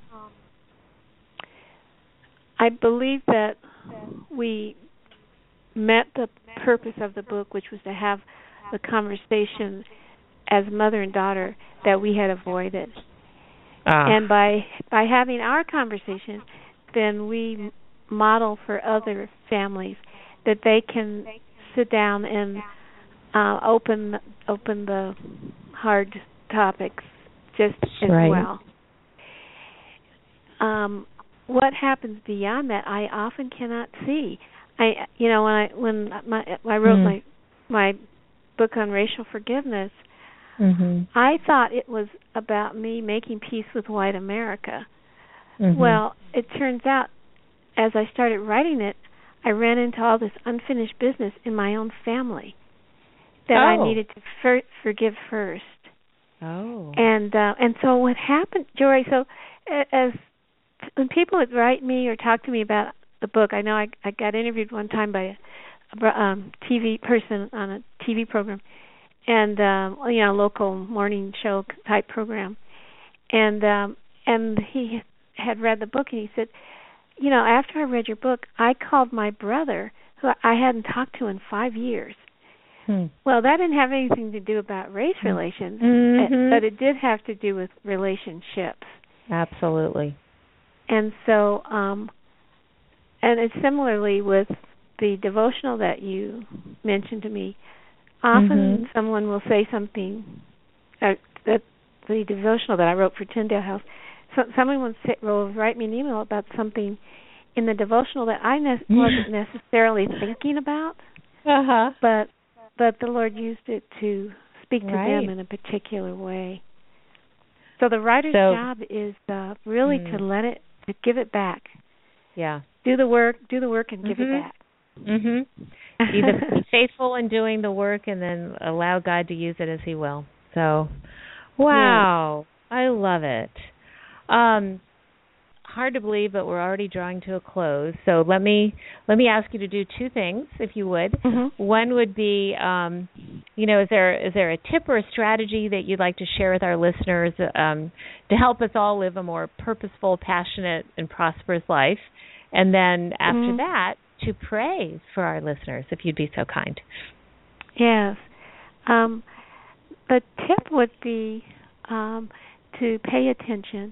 I believe that we met the purpose of the book, which was to have the conversation as mother and daughter that we had avoided. Uh. And by by having our conversation, then we model for other families that they can sit down and uh, open open the hard topics just as right. well. Um, what happens beyond that, I often cannot see. I, you know, when I when my I wrote mm. my my book on racial forgiveness, mm-hmm. I thought it was about me making peace with white America. Mm-hmm. Well, it turns out, as I started writing it, I ran into all this unfinished business in my own family that oh. I needed to for, forgive first. Oh. And uh, and so what happened, Jory? So as when people would write me or talk to me about the book, I know I, I got interviewed one time by a, a um, T V person on a T V program, and um, you know, local morning show type program, and um, and he had read the book, and he said, you know, after I read your book, I called my brother, who I hadn't talked to in five years. Hmm. Well, that didn't have anything to do about race relations, mm-hmm. but it did have to do with relationships. Absolutely. And so, um, and it's similarly with the devotional that you mentioned to me. Often mm-hmm. someone will say something, uh, that the devotional that I wrote for Tyndale House, so someone will, say, will write me an email about something in the devotional that I ne- wasn't necessarily thinking about, uh-huh. but but the Lord used it to speak to right. them in a particular way. So the writer's so, job is uh, really mm. to let it, to give it back. Yeah. Do the work, do the work, and mm-hmm. give it back. Mm-hmm. Be, be faithful in doing the work, and then allow God to use it as He will. So, wow, yeah. I love it. Um, hard to believe, but we're already drawing to a close. So let me let me ask you to do two things, if you would. Mm-hmm. One would be, um, you know, is there is there a tip or a strategy that you'd like to share with our listeners um, to help us all live a more purposeful, passionate, and prosperous life? And then after mm-hmm. that, to pray for our listeners, if you'd be so kind. Yes. Um, the tip would be um, to pay attention.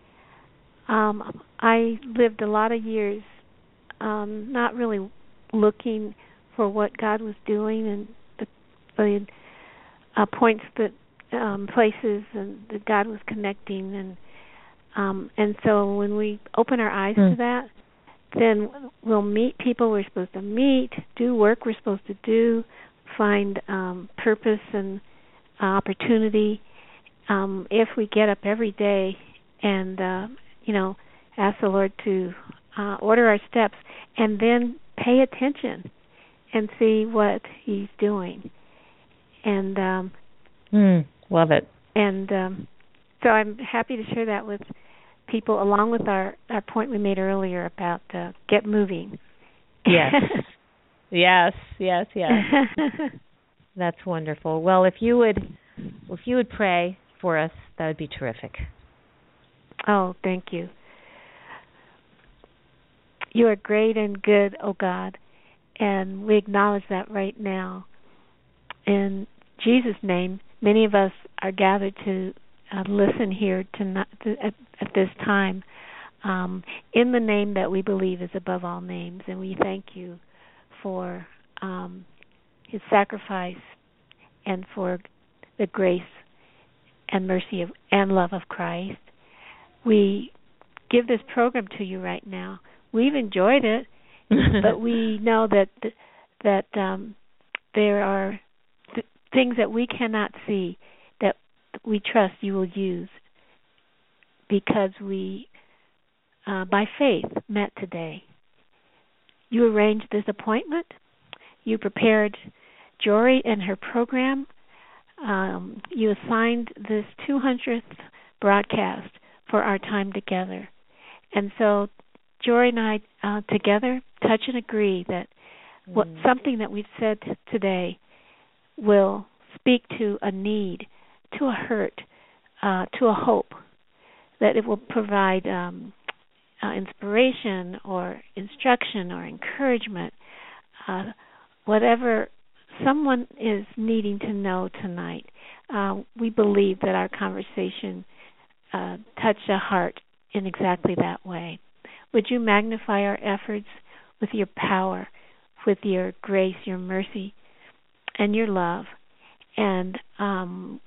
Um, I lived a lot of years um, not really looking for what God was doing and the, the uh, points that um, places and that God was connecting, and um, and so when we open our eyes mm. to that, then we'll meet people we're supposed to meet, do work we're supposed to do, find um, purpose and uh, opportunity. Um, if we get up every day and uh, you know, ask the Lord to uh, order our steps, and then pay attention and see what He's doing. And um, mm, love it. And um, so I'm happy to share that with people, along with our, our point we made earlier about uh, get moving. Yes, yes, yes, yes. That's wonderful. Well, if you would, if you would pray for us, that would be terrific. Oh, thank you. You are great and good, O God, and we acknowledge that right now. In Jesus' name, many of us are gathered to uh, listen here tonight, to, at, at this time, um, in the name that we believe is above all names, and we thank you for um, His sacrifice and for the grace and mercy of, and love of Christ. We give this program to you right now. We've enjoyed it, but we know that that um, there are th- things that we cannot see that we trust you will use, because we uh, by faith met today. You arranged this appointment. You prepared Jory and her program. Um, you assigned this two hundredth broadcast for our time together. And so Jory and I uh, together touch and agree that mm. what something that we've said today will speak to a need, to a hurt, uh, to a hope, that it will provide um, uh, inspiration or instruction or encouragement, uh, whatever someone is needing to know tonight. Uh, we believe that our conversation uh, touched a heart in exactly that way. Would you magnify our efforts with your power, with your grace, your mercy, and your love? And um,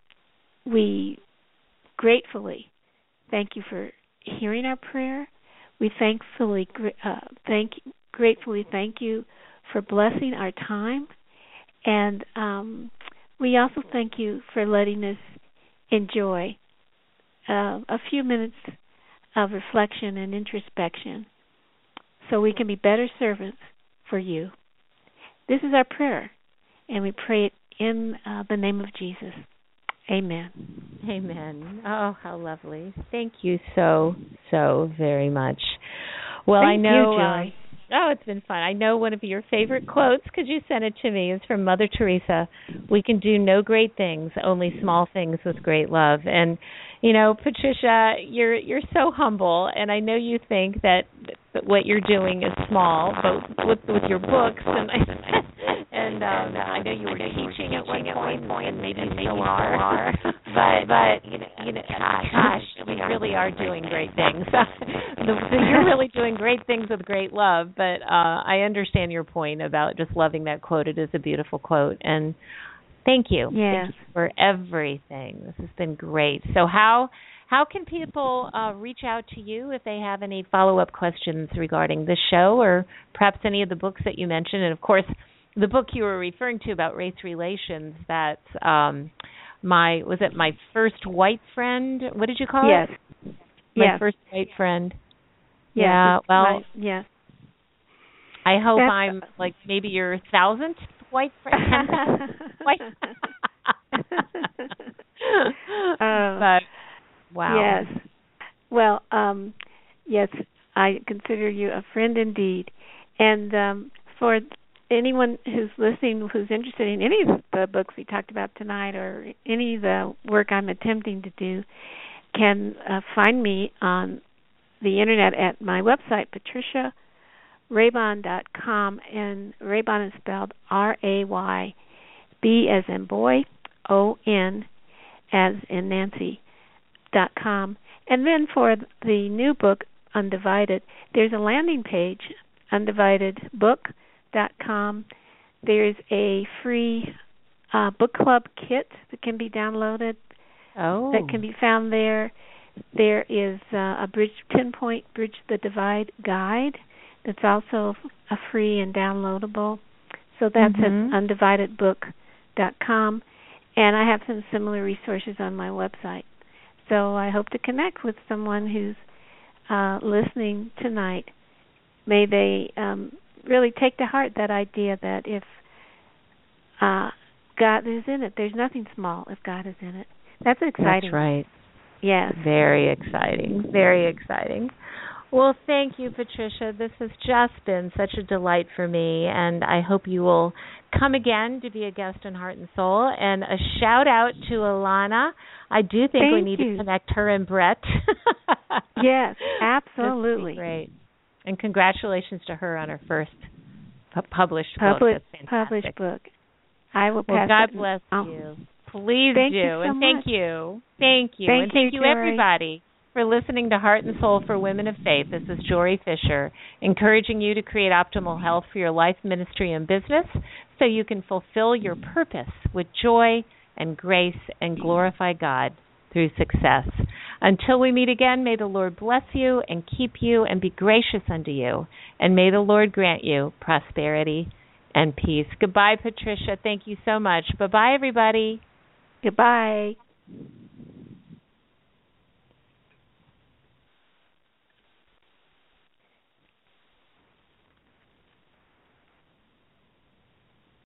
we gratefully thank you for hearing our prayer. We thankfully, uh, thank, gratefully thank you for blessing our time. And um, we also thank you for letting us enjoy uh, a few minutes of reflection and introspection so we can be better servants for you. This is our prayer, and we pray it in uh, the name of Jesus. Amen. Amen. Oh, how lovely. Thank you so, so very much. Well, Thank I know... you, Joy. Uh, oh, it's been fun. I know one of your favorite quotes, because you sent it to me, is from Mother Teresa. We can do no great things, only small things with great love. And, you know, Patricia, you're you're so humble, and I know you think that, that what you're doing is small, but with with your books, and and um, I know you were teaching at one point, and maybe you still are, but but you know, you know, gosh, gosh, we really are doing great things. You're really doing great things with great love. But uh, I understand your point about just loving that quote. It is a beautiful quote, and thank you. Yes. Thank you for everything. This has been great. So how how can people uh, reach out to you if they have any follow-up questions regarding this show or perhaps any of the books that you mentioned? And, of course, the book you were referring to about race relations, that's um, my, was it My First White Friend? What did you call yes. it? My yes. First White Friend. Yes. Yeah, well, my, yes. I hope That's, I'm like maybe your thousandth white friend. white. uh, but wow. Yes. Well, um, yes, I consider you a friend indeed. And um, for anyone who's listening who's interested in any of the books we talked about tonight or any of the work I'm attempting to do, can uh, find me on the internet at my website, patricia raybon dot com, and Raybon is spelled R A Y B as in boy, O N as in Nancy, dot com. And then for the new book, Undivided, there's a landing page, undivided book dot com. There's a free uh, book club kit that can be downloaded. Oh. That can be found there. There is uh, a bridge, ten-point Bridge the Divide guide that's also a free and downloadable. So that's mm-hmm. at undivided book dot com. And I have some similar resources on my website. So I hope to connect with someone who's uh, listening tonight. May they um, really take to heart that idea that if uh, God is in it, there's nothing small if God is in it. That's exciting. That's right. Yes. Very exciting. Very exciting. Well, thank you, Patricia. This has just been such a delight for me, and I hope you will come again to be a guest on Heart and Soul. And a shout-out to Alana. I do think thank we need you. to connect her and Brett. Yes, absolutely. Great. And congratulations to her on her first pu- published Publi- book. That's published book. I will well, pass God it. bless oh. you. Please thank do. You so and thank much. you. Thank you. Thank and thank you, you, everybody, for listening to Heart and Soul for Women of Faith. This is Jory Fisher, encouraging you to create optimal health for your life, ministry, and business so you can fulfill your purpose with joy and grace and glorify God through success. Until we meet again, may the Lord bless you and keep you and be gracious unto you. And may the Lord grant you prosperity and peace. Goodbye, Patricia. Thank you so much. Bye-bye, everybody. Goodbye.